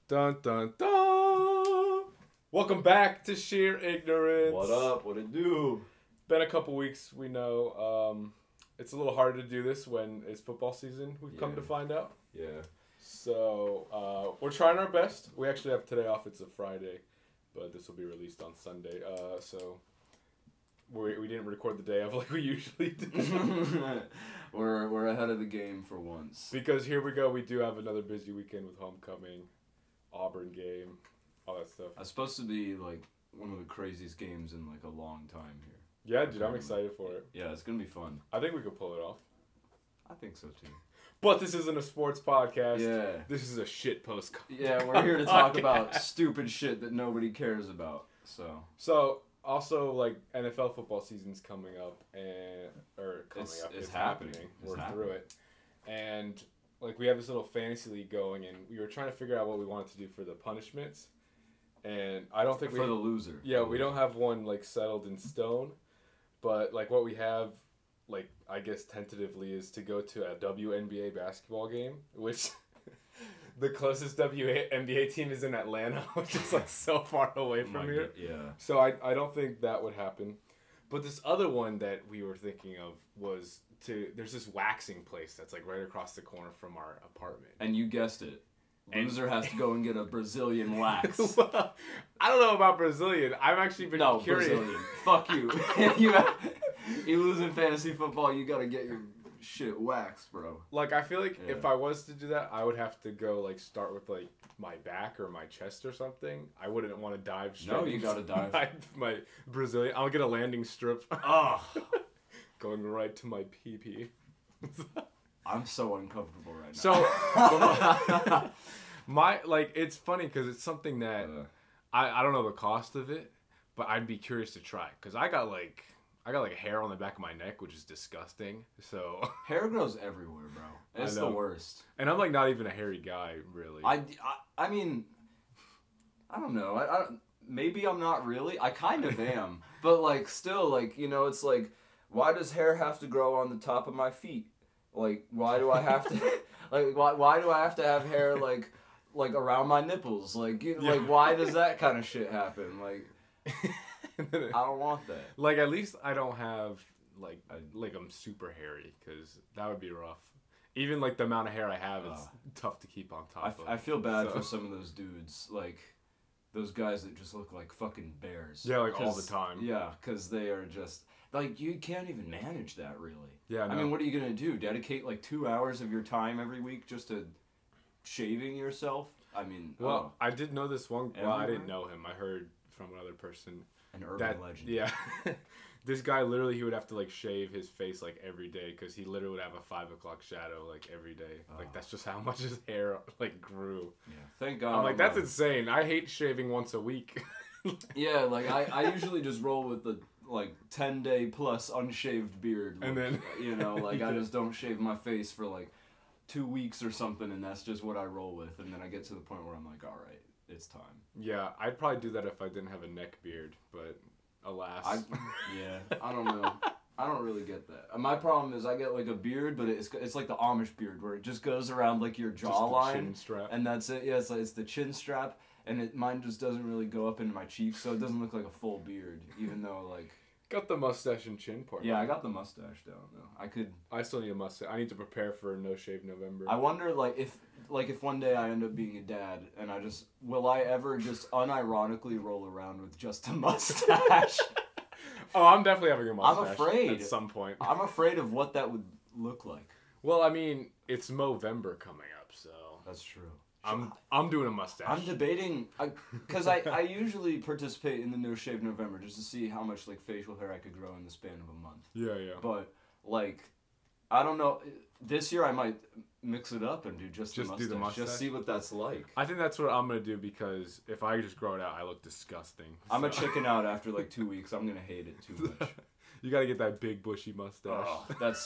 Dun dun dun! Welcome back to Sheer Ignorance. What up? What it do? Been a couple weeks, we know. It's a little harder to do this when it's football season, we've come to find out. Yeah. So, we're trying our best. We actually have today off, it's a Friday, but this will be released on Sunday. So we didn't record the day of like we usually do. We're ahead of the game for once. Because here we go, we do have another busy weekend with homecoming, Auburn game, all that stuff. It's supposed to be like one of the craziest games in like a long time here. Yeah, dude, I'm excited for it. Yeah, it's gonna be fun. I think we could pull it off. I think so too. But this isn't a sports podcast. Yeah. This is a shit post. Yeah, we're here to talk about stupid shit that nobody cares about. So also like NFL football season's coming up it's happening. We're through it. And like we have this little fantasy league going and we were trying to figure out what we wanted to do for the punishments. And I don't think for the loser. Yeah, we don't have one like settled in stone. But like what we have like I guess tentatively is to go to a WNBA basketball game, which the closest WNBA team is in Atlanta, which is like so far away from here. Yeah. So I don't think that would happen. But this other one that we were thinking of was there's this waxing place that's like right across the corner from our apartment. And you guessed it. Loser has to go and get a Brazilian wax. Well, I don't know about Brazilian. I've actually been curious. Brazilian. Fuck you. You lose in fantasy football, you gotta get your shit waxed, bro. Like, I feel like if I was to do that, I would have to go, like, start with, like, my back or my chest or something. I wouldn't want to dive straight. No, you gotta dive. My Brazilian. I'll get a landing strip. Oh. Going right to my pee-pee. I'm so uncomfortable right So, now. it's funny because it's something that I don't know the cost of it, but I'd be curious to try because I got like a hair on the back of my neck, which is disgusting. So hair grows everywhere, bro. It's the worst. And I'm like not even a hairy guy, really. I mean, I don't know. I maybe I'm not really. I kind of am, but like still, like it's like, why does hair have to grow on the top of my feet? Like, why do I have to, like, why do I have to have hair, like around my nipples? Like, like, why does that kind of shit happen? Like, I don't want that. Like, at least I don't have, like I'm super hairy, because that would be rough. Even, like, the amount of hair I have, it's tough to keep on top of. I feel bad for some of those dudes, like, those guys that just look like fucking bears. Yeah, like, all the time. Yeah, because they are just... Like, you can't even manage that, really. Yeah, no. I mean, what are you going to do? Dedicate, like, 2 hours of your time every week just to shaving yourself? I mean, well, I did know this one... Well, I didn't know him. I heard from another person... An urban legend. Yeah. This guy, literally, he would have to, like, shave his face, like, every day, because he literally would have a 5 o'clock shadow, like, every day. Like, that's just how much his hair, like, grew. Yeah, thank God. I'm like, that's insane. I hate shaving once a week. Yeah, like, I usually just roll with the... like 10-day plus unshaved beard look, and then like I just don't shave my face for like 2 weeks or something, and that's just what I roll with, and then I get to the point where I'm like, all right, it's time. Yeah, I'd probably do that if I didn't have a neck beard, but alas. I don't know. I don't really get that. My problem is I get like a beard, but it's like the Amish beard where it just goes around like your jawline, chin strap. And that's it. Yeah, it's the chin strap, and mine just doesn't really go up into my cheeks, so it doesn't look like a full beard, even though like. Got the mustache and chin part. Yeah, I got the mustache down though. I still need a mustache. I need to prepare for No Shave November. I wonder if one day I end up being a dad and will I ever just unironically roll around with just a mustache? Oh, I'm definitely having a mustache. I'm afraid at some point. I'm afraid of what that would look like. Well, I mean, it's Movember coming up, so that's true. I'm doing a mustache. I'm debating because I usually participate in the No Shave November just to see how much like facial hair I could grow in the span of a month. Yeah. But like, I don't know. This year I might mix it up and do the mustache. Do the mustache. Just see what that's like. I think that's what I'm gonna do because if I just grow it out, I look disgusting. I'm a chicken out after like 2 weeks. I'm gonna hate it too much. You gotta get that big bushy mustache. Oh, that's.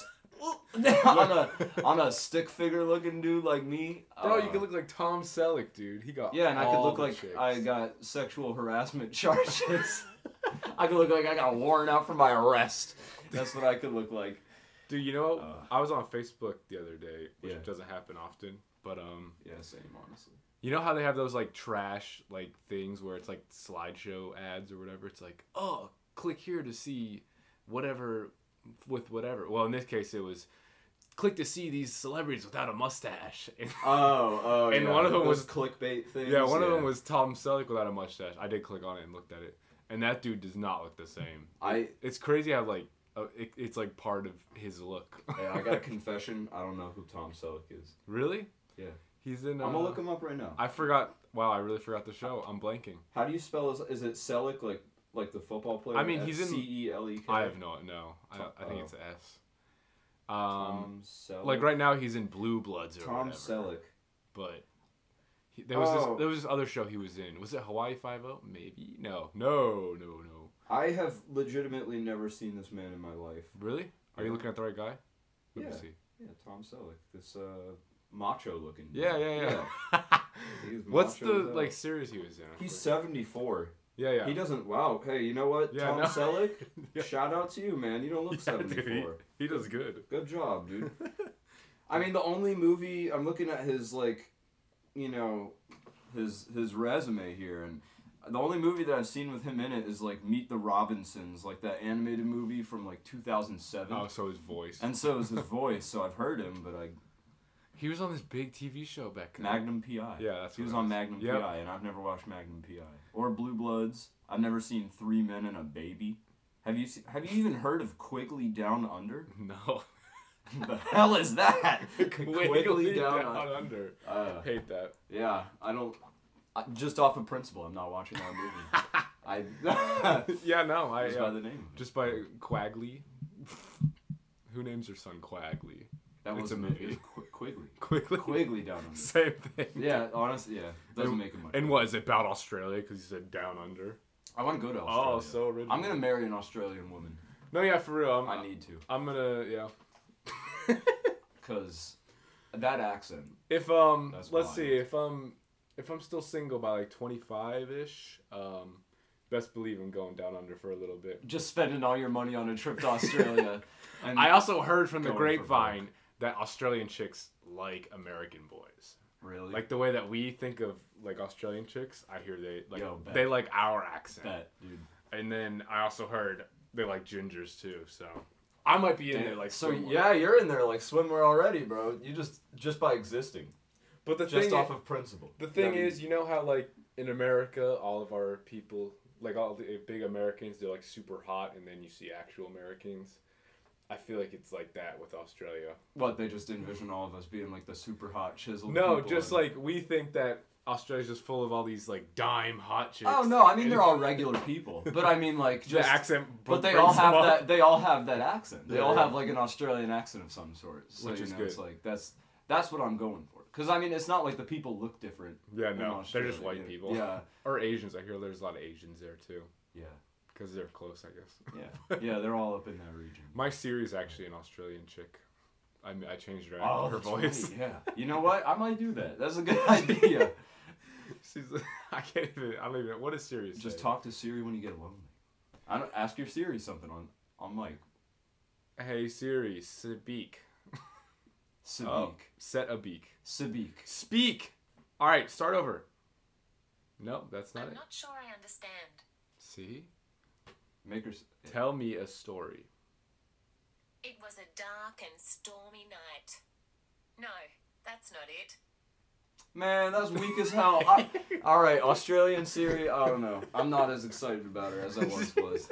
on a stick figure looking dude like me, bro, you could look like Tom Selleck, dude. He got and I could look like shapes. I got sexual harassment charges. I could look like I got a warrant out for my arrest. That's what I could look like. Dude, I was on Facebook the other day, which doesn't happen often, but yeah, same honestly. You know how they have those like trash like things where it's like slideshow ads or whatever? It's like, oh, click here to see whatever with whatever. Well, in this case, it was click to see these celebrities without a mustache. And one of them was clickbait things. Yeah, one of them was Tom Selleck without a mustache. I did click on it and looked at it, and that dude does not look the same. It's crazy how like it's like part of his look. Yeah, I got a confession. I don't know who Tom Selleck is. Really? Yeah. He's in. I'm gonna look him up right now. I forgot. Wow, I really forgot the show. I'm blanking. How do you spell his? Is it Selleck like the football player? I mean, he's in Celek. I have no. I think it's S. Tom Selleck. Like right now, he's in Blue Bloods or Tom whatever. Selleck. But there was this other show he was in. Was it Hawaii Five-0? Maybe. No. I have legitimately never seen this man in my life. Really? Are you looking at the right guy? Who Yeah. is he? Yeah, Tom Selleck. This macho looking. Yeah. He's What's macho the as like hell. series he was in? He's 74. Yeah. He doesn't. Wow. Hey, you know what? Yeah, Tom no. Selleck. Yeah. Shout out to you, man. You don't look 74. Dude, he does good. Good job, dude. I mean, the only movie I'm looking at his like, you know, his resume here, and the only movie that I've seen with him in it is like Meet the Robinsons, like that animated movie from like 2007. Oh, so his voice. And so is his voice. So I've heard him, but He was on this big TV show back then. Magnum PI. Yeah, that's he what was it on is. Magnum Yep. PI, and I've never watched Magnum PI or Blue Bloods. I've never seen Three Men and a Baby. Have you even heard of Quigley Down Under? No. The hell is that? Quigley Down Under. Hate that. Yeah, I don't. Just off of principle, I'm not watching that movie. Yeah, no. Just by the name. Just by Quagley. Who names their son Quagley? That was a movie. Quigley. Quigley Down Under. Same thing. Yeah, honestly, yeah. Doesn't make it much. And what, is it about Australia? Because you said Down Under. I want to go to Australia. Oh, so original. I'm going to marry an Australian woman. No, yeah, for real. I need to. I'm gonna, yeah. Because that accent. If, That's let's wild. see, if I'm still single by like 25-ish, best believe I'm going down under for a little bit. Just spending all your money on a trip to Australia. And I also heard from the going for grapevine that Australian chicks like American boys. Really? Like the way that we think of like Australian chicks, I hear Bet. they like our accent. Bet, dude. And then I also heard they like gingers too, so I might be in there like so swimwear. yeah, you're in there like swimwear already, bro. You just by existing. But the Just thing off of principle. The thing Yeah, is, you know how like in America, all of our people, like all the big Americans, they're like super hot, and then you see actual Americans. I feel like it's like that with Australia. What, they just envision all of us being like the super hot chiseled No, people just and- like we think that Australia's just full of all these like dime hot chicks. Oh no, I mean And they're all regular people. But I mean like the just accent, But they brings all them have up. that. They all have that accent. They Yeah, all yeah. have like an Australian accent of some sort. So, Which is It's good. like that's what I'm going for. Because I mean, it's not like the people look different. Yeah, in no, they're Australia. just white people. Yeah, Or Asians. I hear there's a lot of Asians there too, yeah, because they're close, I guess. yeah. They're all up in that region. My Siri's actually an Australian chick. I changed her, Oh, her that's voice. right, yeah. You know what? I might do that. That's a good idea. She's. I don't even. What is Siri? Just say? talk to Siri when you get lonely. I don't ask your Siri something on mic. Hey Siri, speak. Sabik. Oh, set a beak. Sabik. Speak. All right, start over. No, that's not I'm it. not sure I understand. See? Make her. Tell me a story. It was a dark and stormy night. No, that's not it. Man, that's weak as hell. All right, Australian Siri. I don't know. I'm not as excited about her as I once was.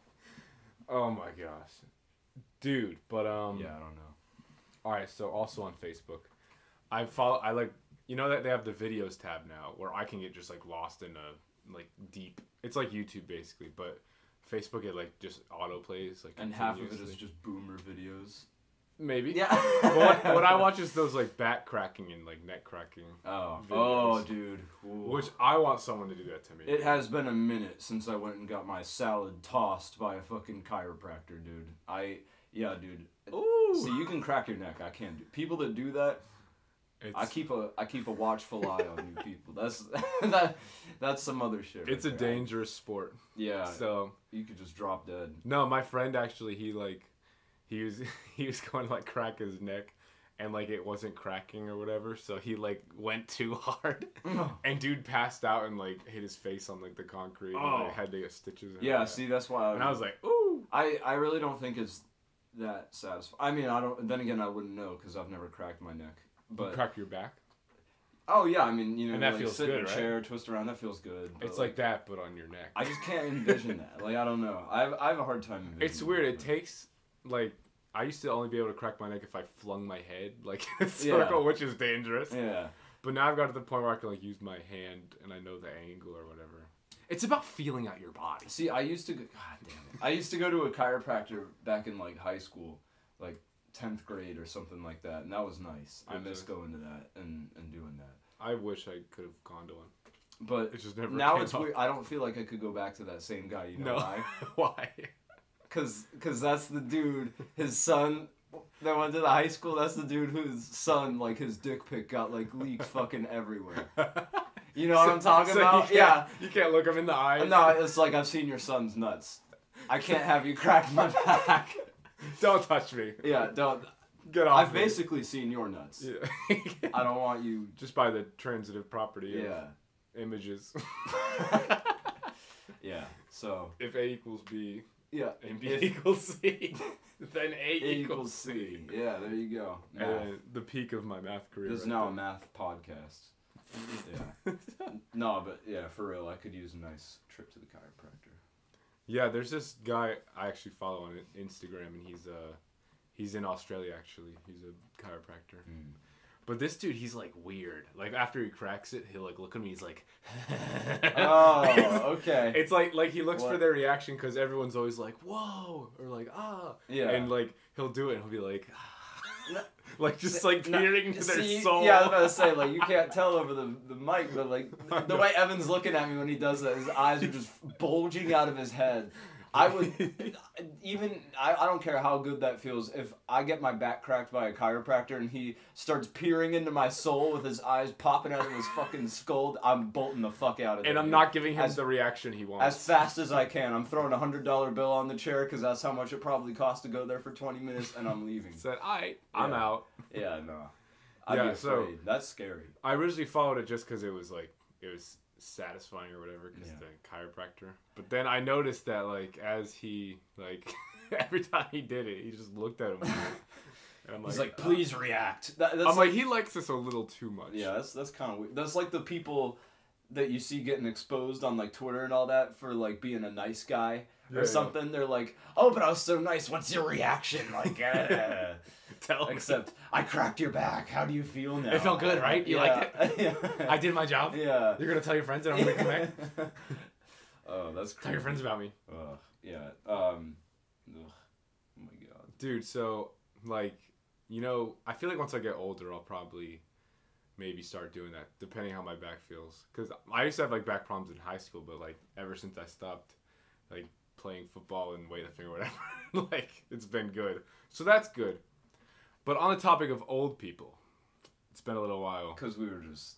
Oh my gosh, dude. But Yeah, I don't know. All right, so also on Facebook, I like, you know that they have the videos tab now where I can get just like lost in a like deep. It's like YouTube basically, but Facebook it like just auto plays like. And half of it is continuously. just boomer videos. Maybe. Yeah. But what I watch is those like back cracking and like neck cracking. Oh, videos. dude. Ooh. Which I want someone to do that to me. It has been a minute since I went and got my salad tossed by a fucking chiropractor, dude. Yeah, dude. Ooh. See, you can crack your neck. I can't do. People that do that, I keep a watchful eye on new people. That's some other shit. It's a right there. dangerous sport. Yeah. So You could just drop dead. no, my friend actually he was he was going to like crack his neck, and like it wasn't cracking or whatever, so he like went too hard, and dude passed out and like hit his face on like the concrete, and like, had to get stitches. And Yeah, see, that's why. And I was like, ooh. I really don't think it's that satisfying. I mean, I don't. Then again, I wouldn't know because I've never cracked my neck. But You crack your back. oh yeah, I mean, you know, And that like feels sit in good, a right? chair, twist around. That feels good. But It's like that, but on your neck. I just can't envision that. Like I don't know. I have a hard time envisioning. It's weird. It that. takes like I used to only be able to crack my neck if I flung my head like in a circle, Yeah. which is dangerous. Yeah. But now I've got to the point where I can like use my hand and I know the angle or whatever. It's about feeling out your body. See, I used to go. God damn it. I used to go to a chiropractor back in like high school, like 10th grade or something like that, and that was nice. I miss going to that and doing that. I wish I could have gone to one. But It just never now came it's up. weird. I don't feel like I could go back to that same guy. You know No. why? Why? Cause that's the dude. His son that went to the high school. That's the dude whose son, like his dick pic, got like leaked fucking everywhere. You know what I'm talking about? Yeah. You can't look him in the eye. No, it's like I've seen your son's nuts. I can't have you crack my back. Don't touch me. Yeah, don't. Get off I've me. basically seen your nuts. Yeah. I don't want you. Just by the transitive property Yeah. of images. Yeah. So. If A equals B Yeah. and B If equals C, then A A equals C. Yeah, there you go. Math. And the peak of my math career. This is right now there. a math podcast. Yeah. No, but yeah, for real, I could use a nice trip to the chiropractor. Yeah, there's this guy I actually follow on Instagram, and he's in Australia actually. He's a chiropractor. But this dude, he's like weird. Like after he cracks it, he'll like look at me. He's like, Oh, okay. It's like he looks for What? their reaction because everyone's always like, whoa, or like ah. Yeah. And like he'll do it, and he'll be like, like just like No, peering into their see, soul. Yeah, I was about to say, like, you can't tell over the mic, but like the way Evan's looking at me when he does that, his eyes are just bulging out of his head. I would I don't care how good that feels. If I get my back cracked by a chiropractor and he starts peering into my soul with his eyes popping out of his fucking skull, I'm bolting the fuck out of there. And I'm dude. not giving him As- the reaction he wants. As fast as I can. I'm throwing a $100 bill on the chair because that's how much it probably costs to go there for 20 minutes, and I'm leaving. Said, I'm Yeah. out. Yeah, no. I'd Yeah, be so- afraid. That's scary. I originally followed it just because it was satisfying or whatever because Yeah. the chiropractor. But then I noticed that like as he like every time he did it, he just looked at him. And I'm He's like, like, please react. That's I'm like, he likes this a little too much. yeah, that's kind of weird. That's like the people that you see getting exposed on like Twitter and all that for like being a nice guy or Yeah. something. They're like, oh, but I was so nice. What's your reaction? Like, Tell me. except I cracked your back. How do you feel now? It felt good, right? You liked it? I did my job. Yeah. You're gonna tell your friends that I'm gonna come back. Oh, that's crazy. Tell your friends about me, Ugh, yeah. Ugh. Oh my god. dude. So like, I feel like once I get older, I'll probably maybe start doing that, depending how my back feels. Cause I used to have like back problems in high school, but like ever since I stopped, like playing football and weightlifting or whatever, like it's been good. So that's good. But on the topic of old people, it's been a little while. Because we were just,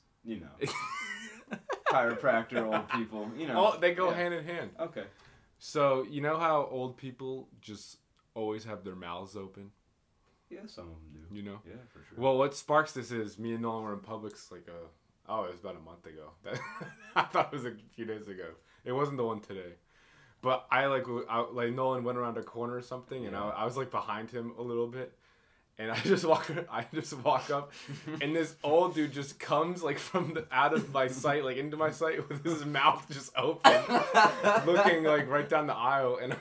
chiropractor, old people, Oh, they go yeah. hand in hand. Okay. So you know how old people just always have their mouths open? Yeah, some of them do. You know? Yeah, for sure. Well, what sparks this is me and Nolan were in Publix it was about a month ago. I thought it was a few days ago. It wasn't the one today. But Nolan went around a corner or something, and Yeah. I was like behind him a little bit, and I just walk up, and this old dude just comes like out of my sight, like into my sight with his mouth just open, looking like right down the aisle, and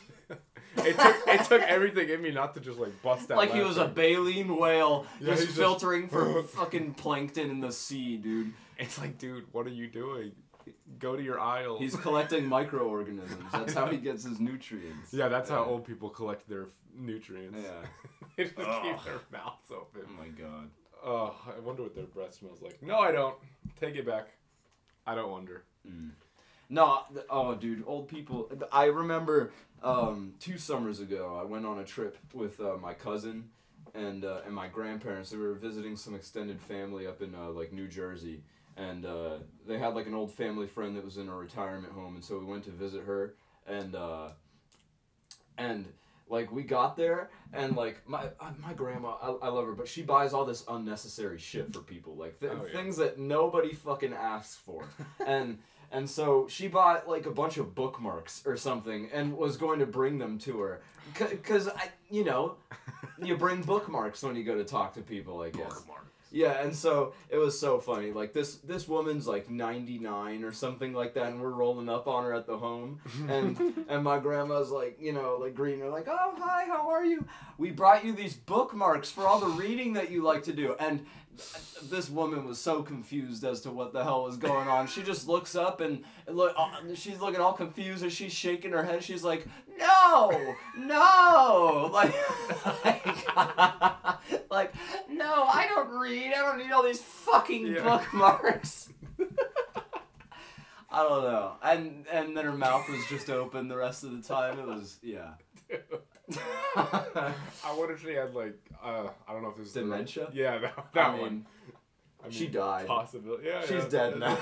it took everything in me not to just like bust out. like he was a laughing. baleen whale, Yeah, just he's just- filtering for fucking plankton in the sea, dude. It's like, dude, what are you doing? Go to your aisle. He's collecting microorganisms. That's how he gets his nutrients. Yeah, that's how old people collect their nutrients. Yeah. They just keep Ugh. their mouths open. Oh my god. Oh, I wonder what their breath smells like. No, I don't. Take it back. I don't wonder. No, dude, old people. I remember 2 summers ago, I went on a trip with my cousin and my grandparents. They were visiting some extended family up in like New Jersey, and they had like an old family friend that was in a retirement home, and so we went to visit her, and Like, we got there, and, like, my grandma, I love her, but she buys all this unnecessary shit for people. Like, things that nobody fucking asks for. And so she bought, like, a bunch of bookmarks or something and was going to bring them to her. Because, you know, you bring bookmarks when you go to talk to people, I guess. Bookmarks. Yeah, and so it was so funny. Like, this woman's like 99 or something like that, and we're rolling up on her at the home, and my grandma's like, you know, like greeting her like, oh, hi, how are you? We brought you these bookmarks for all the reading that you like to do. And this woman was so confused as to what the hell was going on. She just looks up and she's looking all confused as she's shaking her head. She's like, no, like, no, I don't read. I don't need all these fucking bookmarks. I don't know. And then her mouth was just open the rest of the time. It was, yeah. I wonder if she had, like, I don't know if this is dementia? Yeah, that one. I mean, she died. Possibility. Yeah, She's dead now.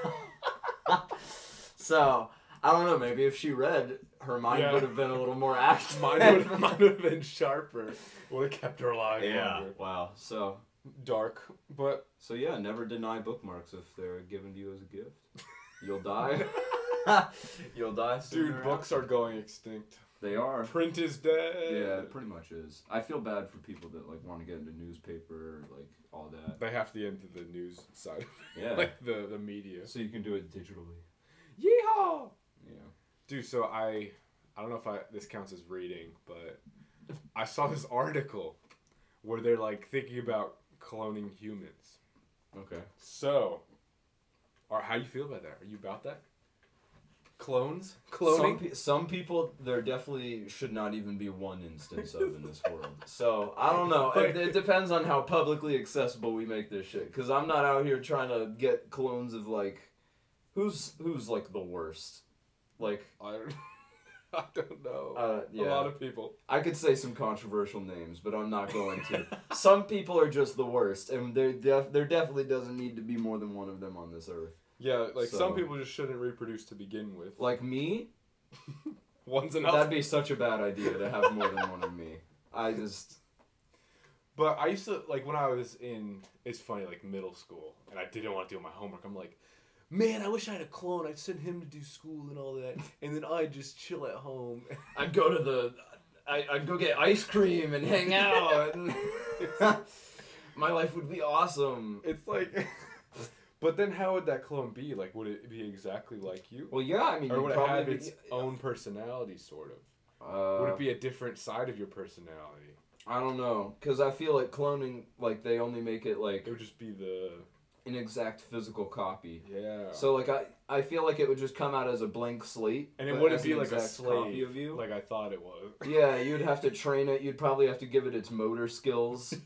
So, I don't know, maybe if she read, her mind would have been a little more active. Mine would have been sharper. Would have kept her alive longer. Wow. So, dark, but... So yeah, never deny bookmarks if they're given to you as a gift. You'll die. You'll die soon. Dude, books are going extinct. They are. Print is dead. Yeah, it pretty much is. I feel bad for people that like want to get into newspaper, like all that. They have to get into the news side. Yeah. Like the media. So you can do it digitally. Yeehaw! Yeah. Dude, so I don't know if this counts as reading, but I saw this article where they're like thinking about cloning humans. Okay. So, how you feel about that? Are you about that? Clones? Cloning? Some people, there definitely should not even be one instance of in this world. So, I don't know. It depends on how publicly accessible we make this shit. Because I'm not out here trying to get clones of, like... Who's like, the worst? Like... I don't know. Yeah. A lot of people. I could say some controversial names, but I'm not going to. Some people are just the worst, and there definitely doesn't need to be more than one of them on this earth. Yeah, like some people just shouldn't reproduce to begin with. Like me? One's enough. That'd be such a bad idea to have more than one of me. But I used to, like, when I was in, it's funny, like, middle school, and I didn't want to do my homework, I'm like, man, I wish I had a clone. I'd send him to do school and all that, and then I'd just chill at home. I'd go get ice cream and hang out. And my life would be awesome. It's like, but then how would that clone be? Like, would it be exactly like you? Well, yeah, I mean, or would it have its own personality, sort of? Would it be a different side of your personality? I don't know, because I feel like cloning, like, they only make it, like... It would just be an exact physical copy. Yeah. So, like, I feel like it would just come out as a blank slate. And it wouldn't be like a slave copy of you. like I thought it was. Yeah, you'd have to train it. You'd probably have to give it its motor skills.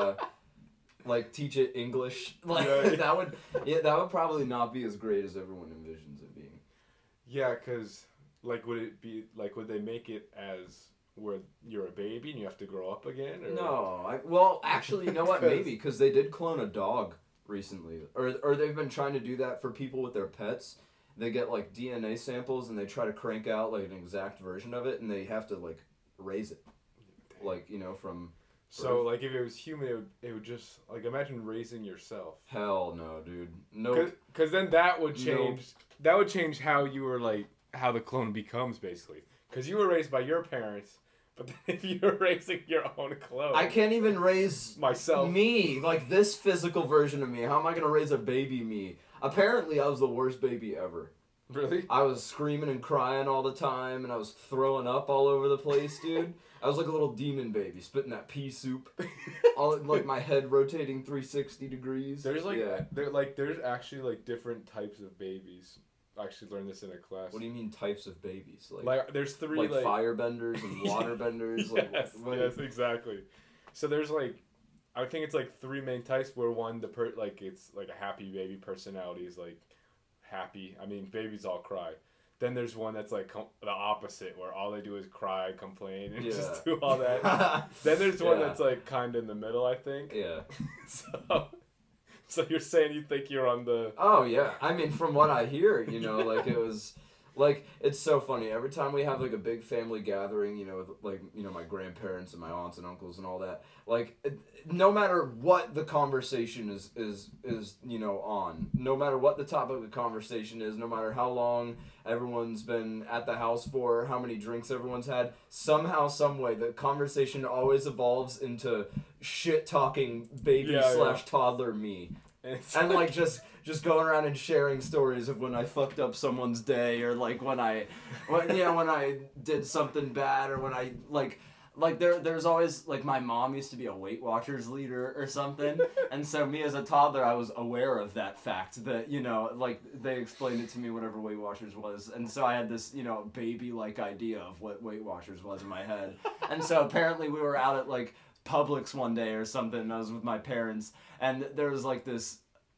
Like, teach it English. Like, that would probably not be as great as everyone envisions it being. Yeah, because, like, would they make it as... where you're a baby and you have to grow up again? Or? No. Well, actually, you know what? Maybe, because they did clone a dog recently. Or they've been trying to do that for people with their pets. They get, like, DNA samples and they try to crank out, like, an exact version of it, and they have to, like, raise it. Like, you know, from... So, like, if it was human, it would just... Like, imagine raising yourself. Hell no, dude. Nope. Because then that would change... Nope. That would change how you were, like... How the clone becomes, basically. Because you were raised by your parents... But then if you're raising your own clone... I can't even raise... myself. Me. Like, this physical version of me. How am I going to raise a baby me? Apparently, I was the worst baby ever. Really? I was screaming and crying all the time, and I was throwing up all over the place, dude. I was like a little demon baby, spitting that pea soup. All, like, my head rotating 360 degrees. There's, like... Yeah. There's actually, like, different types of babies. I actually learned this in a class. What do you mean types of babies? Like there's three like firebenders and waterbenders. Yes, yes, exactly. So there's like, I think it's like three main types. Where one it's like a happy baby personality is like happy. I mean, babies all cry. Then there's one that's like the opposite, where all they do is cry, complain, and just do all that. Then there's one that's like kind of in the middle, I think. Yeah. So you're saying you think you're on the... Oh, yeah. I mean, from what I hear, you know, like, it was... Like, it's so funny. Every time we have, like, a big family gathering, you know, with, like, you know, my grandparents and my aunts and uncles and all that, like, no matter what the conversation is, you know, on, no matter what the topic of the conversation is, no matter how long everyone's been at the house for, how many drinks everyone's had, somehow, some way, the conversation always evolves into shit-talking baby / toddler me. And like just going around and sharing stories of when I fucked up someone's day, or like when I did something bad, or when I like there's always, like, my mom used to be a Weight Watchers leader or something, and so me as a toddler, I was aware of that fact that, you know, like, they explained it to me whatever Weight Watchers was, and so I had this, you know, baby-like idea of what Weight Watchers was in my head, and so apparently we were out at, like, Publix one day or something, and I was with my parents, and there was, like, this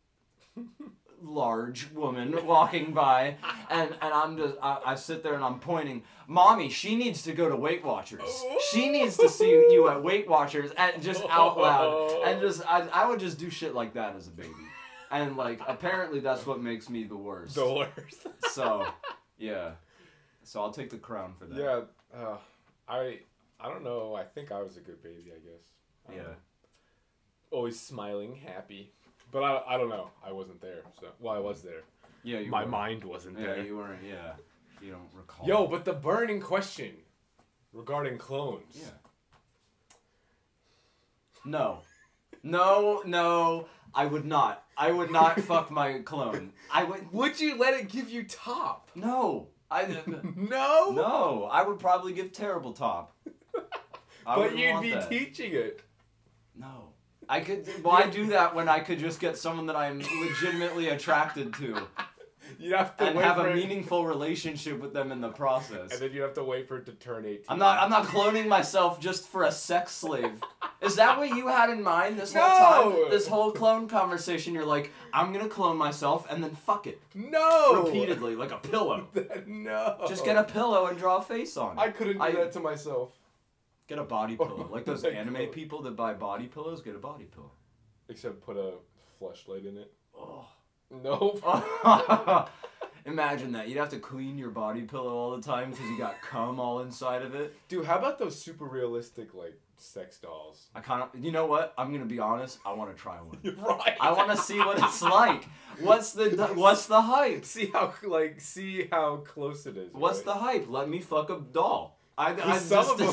large woman walking by, and I sit there and I'm pointing, Mommy, she needs to go to Weight Watchers. She needs to see you at Weight Watchers, and just out loud, and just I would just do shit like that as a baby, and like apparently that's what makes me the worst. The worst. So, yeah, so I'll take the crown for that. Yeah, I don't know. I think I was a good baby. I guess. I don't know. Always smiling, happy. But I don't know. I wasn't there. So I was there. Yeah, you My were. mind wasn't Yeah, there. you weren't. Yeah, you don't recall. Yo, but the burning question regarding clones. Yeah. No, I would not. I would not fuck my clone. I would. Would you let it give you top? No. No. No, I would probably give terrible top. But you'd be teaching it. No. I could. Why do that when I could just get someone that I'm legitimately attracted to? You'd have to and wait have for a meaningful relationship with them in the process. And then you have to wait for it to turn 18. I'm not cloning myself just for a sex slave. Is that what you had in mind this whole time? This whole clone conversation, you're like, I'm gonna clone myself and then fuck it. No! Repeatedly, like a pillow. No. Just get a pillow and draw a face on it. I couldn't do that to myself. Get a body pillow. Like those anime people that buy body pillows, get a body pillow. Except put a fleshlight in it. Oh. Nope. Imagine that. You'd have to clean your body pillow all the time because you got cum all inside of it. Dude, how about those super realistic, like, sex dolls? I kind of... You know what? I'm going to be honest. I want to try one. Right. I want to see what it's like. What's the hype? See how close it is. What's right? the hype? Let me fuck a doll. Some of them.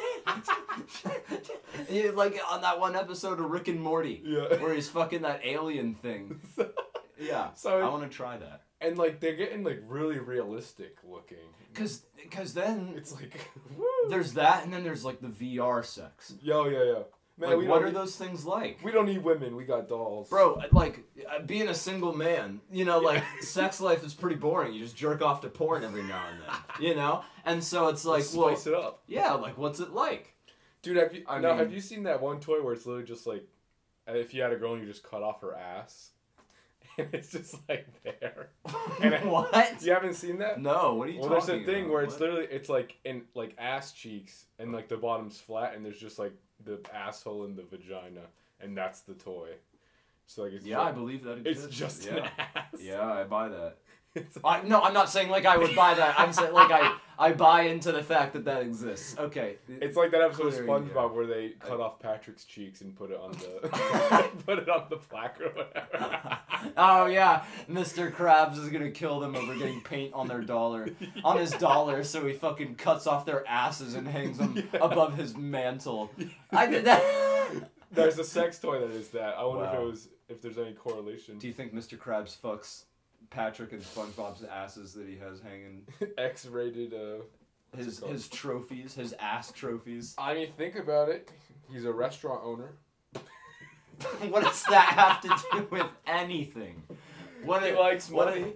Like on that one episode of Rick and Morty, where he's fucking that alien thing. Yeah, so I want to try that. And like they're getting like really realistic looking. Cause then it's like there's that, and then there's like the VR sex. Yeah. Man, like, what are those things like? We don't need women. We got dolls. Bro, like, being a single man, you know, like, sex life is pretty boring. You just jerk off to porn every now and then, you know? And so it's like, spice it up. Yeah, like, what's it like? Dude, have you seen that one toy where it's literally just like, if you had a girl and you just cut off her ass? And it's just like there. And what? You haven't seen that? No, what are you talking about? Well, there's a thing where it's literally, it's like in like ass cheeks and like the bottom's flat and there's just like the asshole and the vagina and that's the toy. So like it's I believe that exists. It's just an ass. Yeah, I buy that. No, I'm not saying like I would buy that. I'm saying like I buy into the fact that exists. Okay. It's like that episode of SpongeBob where they cut off Patrick's cheeks and put it on the plaque or whatever. Oh yeah, Mr. Krabs is gonna kill them over getting paint on their dollar, on his dollar, so he fucking cuts off their asses and hangs them above his mantle. I did that. There's a sex toy that is that. I wonder if there's any correlation. Do you think Mr. Krabs fucks Patrick and SpongeBob's asses that he has hanging? X-rated. His trophies, his ass trophies. I mean, think about it. He's a restaurant owner. What does that have to do with anything? He likes money.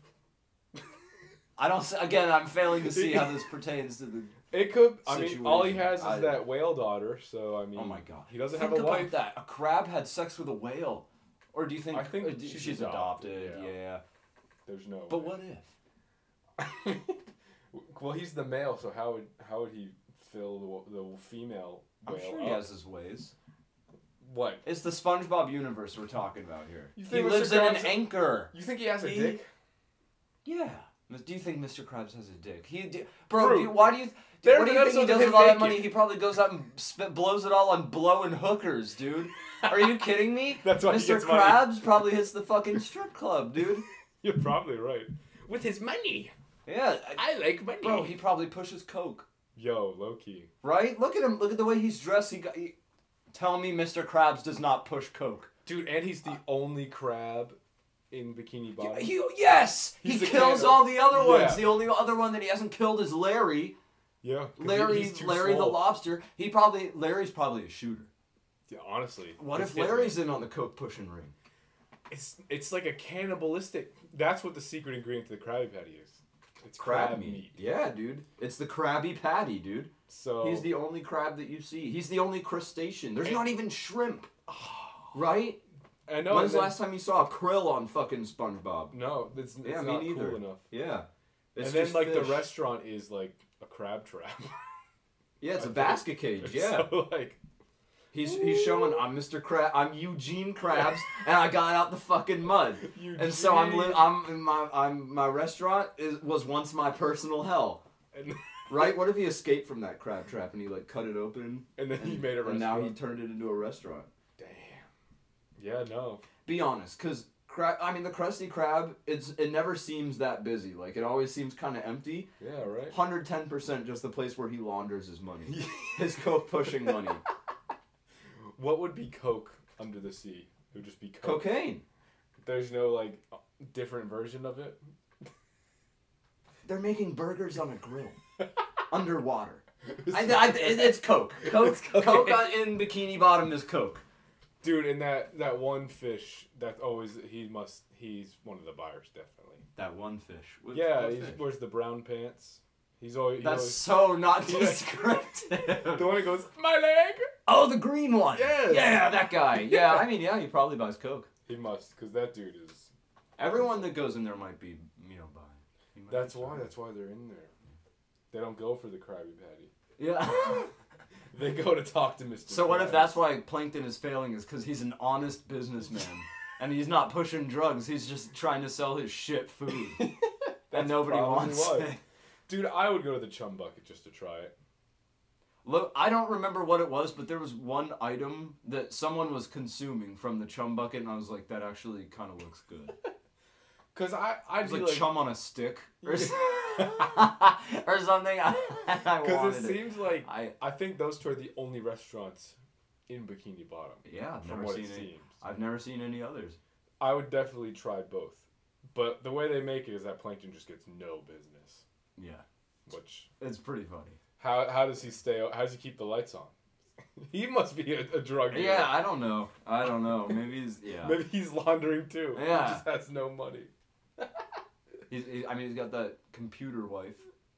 I don't. Again, I'm failing to see how this pertains to the. It could. Situation. I mean, all he has is that whale daughter. So I mean. Oh my god. He doesn't Think have a about wife. that. A crab had sex with a whale, or do you think? I think she's adopted. Yeah. There's no. But what if? Well, he's the male, so how would he fill the female whale? I'm sure he has his ways. What? It's the SpongeBob universe we're talking about here. You He think lives Mr. in an Krabs- anchor. You think he has a dick? Yeah. Do you think Mr. Krabs has a dick? Bro, True. why do you... There's what do you an think he episode does of with him all that naked. money? He probably goes out and blows it all on blowing hookers, dude. Are you kidding me? That's why he Mr. gets money. Krabs probably hits the fucking strip club, dude. You're probably right. With his money. Yeah. I like money. Bro, he probably pushes coke. Yo, low key. Right? Look at him. Look at the way he's dressed. Tell me Mr. Krabs does not push coke. Dude, and he's the only crab in Bikini Bottom. Yes! He's he the kills cannibal. all the other ones. Yeah. The only other one that he hasn't killed is Larry. Yeah. 'cause Larry he's too the swole. lobster. Larry's probably a shooter. Yeah, honestly. What it's if different. Larry's in on the coke pushing ring? It's like a cannibalistic. That's what the secret ingredient to the Krabby Patty is. It's crab meat. Yeah, dude. It's the Krabby Patty, dude. So He's the only crab that you see. He's the only crustacean. There's not even shrimp. Right? I know. When's the and last time you saw a krill on fucking SpongeBob? No, it's Yeah, me not neither. cool enough. Yeah. It's And then just like the fish. restaurant is like a crab trap. Yeah, it's a I think. basket cage. Yeah. So like He's showing I'm Mr. Krab, I'm Eugene Krabs, and I got out the fucking mud. And so my restaurant was once my personal hell. and, Right? What if he escaped from that crab trap and he like cut it open and then he made a restaurant. and now he turned it into a restaurant? Damn. Yeah, no. Be honest, because the Krusty Krab, it never seems that busy. Like it always seems kind of empty. Yeah, right. 110% just the place where he launders his money, his coke pushing money. What would be Coke under the sea? It would just be Coke. Cocaine. There's no like different version of it. They're making burgers on a grill, underwater. It's Coke. It's Coke cocaine. in Bikini Bottom is Coke. Dude, and that one fish, that's always he's one of the buyers definitely. That one fish. Yeah, What he fish? wears the brown pants. He's always That's so not Yeah. descriptive. the one who goes, my leg. Oh, the green one. Yes. Yeah, that guy. Yeah, I mean, yeah, he probably buys Coke. He must, because that dude is. Everyone that goes in there might be, buying. He might That's be why. buying. That's why they're in there. They don't go for the Krabby Patty. Yeah. They go to talk to Mr. So what if Krabs. that's why Plankton is failing? Is because he's an honest businessman, and he's not pushing drugs. He's just trying to sell his shit food, and nobody probably wants why. it. Dude, I would go to the Chum Bucket just to try it. Look, I don't remember what it was, but there was one item that someone was consuming from the Chum Bucket, and I was like, that actually kind of looks good. Cause It I'd was be like, like, chum on a stick or, or something. I because wanted it seems like I I think those two are the only restaurants in Bikini Bottom. yeah, I've from never what seen it any. seems. I've never seen any others. I would definitely try both, but the way they make it is that Plankton just gets no business. Yeah, Which it's pretty funny. how does he stay? How does he keep the lights on? He must be a drug dealer. Yeah, I don't know. Maybe he's Maybe he's laundering too. Yeah. He just has no money. He's got that computer wife.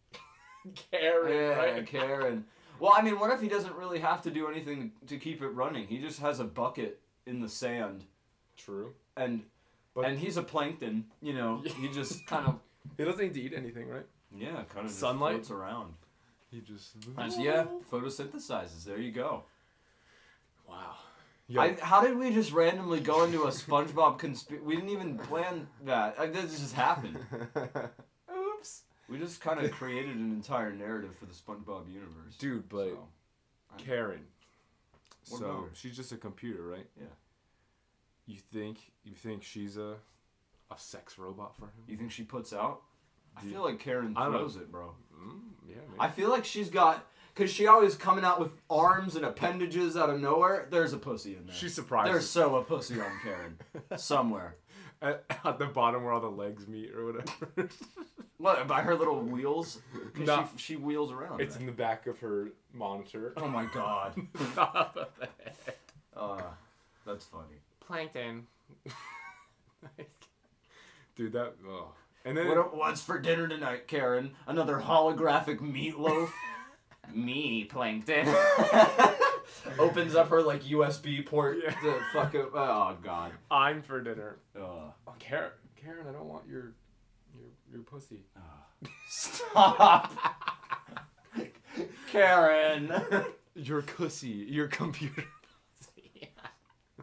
Karen, Yeah, right? Karen. Well, I mean, what if he doesn't really have to do anything to keep it running? He just has a bucket in the sand, True. and But- he's a plankton. You know, he just kind of He doesn't need to eat anything, right? kind of Sunlight? floats around. He just. Yeah, photosynthesizes. There you go. Wow. Yo, How did we just randomly go into a SpongeBob conspiracy? We didn't even plan that. This just happened. Oops. We just kind of created an entire narrative for the SpongeBob universe. Dude, but So, Karen. What So about her? she's just a computer, right? Yeah. You think she's a sex robot for him? you think she puts out? I Dude, feel like Karen I don't know. throws it, bro. Yeah, maybe. I feel like she's got, because she always coming out with arms and appendages out of nowhere. There's a pussy in there. She's surprised. There's so a pussy on Karen. Somewhere. at the bottom where all the legs meet or whatever. What, by her little wheels? 'Cause No. she wheels around. It's right? in the back of her monitor. Oh my god. That's funny. Plankton. Dude, that. Oh. And then. What's for dinner tonight, Karen? Another holographic meatloaf? Me, Plankton. Opens up her like USB port Yeah. to fuck it. Oh god. I'm for dinner. Ugh. Oh, Karen, I don't want your pussy. Stop. Karen. Your pussy. Your computer.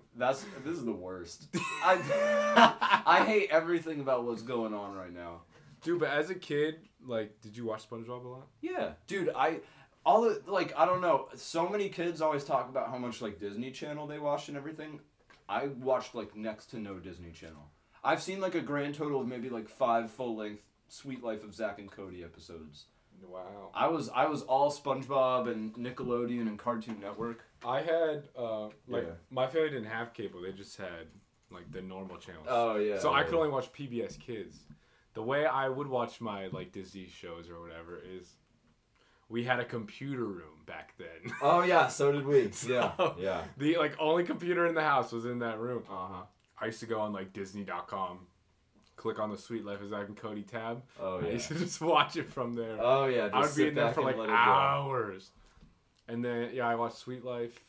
This is the worst. I hate everything about what's going on right now. Dude, but as a kid, like, did you watch SpongeBob a lot? Yeah, dude, I don't know. So many kids always talk about how much like Disney Channel they watched and everything. I watched like next to no Disney Channel. I've seen like a grand total of maybe like 5 full-length Sweet Life of Zack and Cody episodes. Wow. I was all SpongeBob and Nickelodeon and Cartoon Network. I had Yeah. my family didn't have cable. They just had like the normal channels. Oh yeah. So I could only watch PBS Kids. The way I would watch my like Disney shows or whatever is we had a computer room back then. Oh yeah, so did we. Yeah. So, Yeah. The like only computer in the house was in that room. Uh-huh. I used to go on like Disney.com, click on the Sweet Life of Zack and Cody tab. Oh I yeah. used to just watch it from there. Oh yeah. Just I would be sit in there back for and like let it go. hours. And then I watched Sweet Life.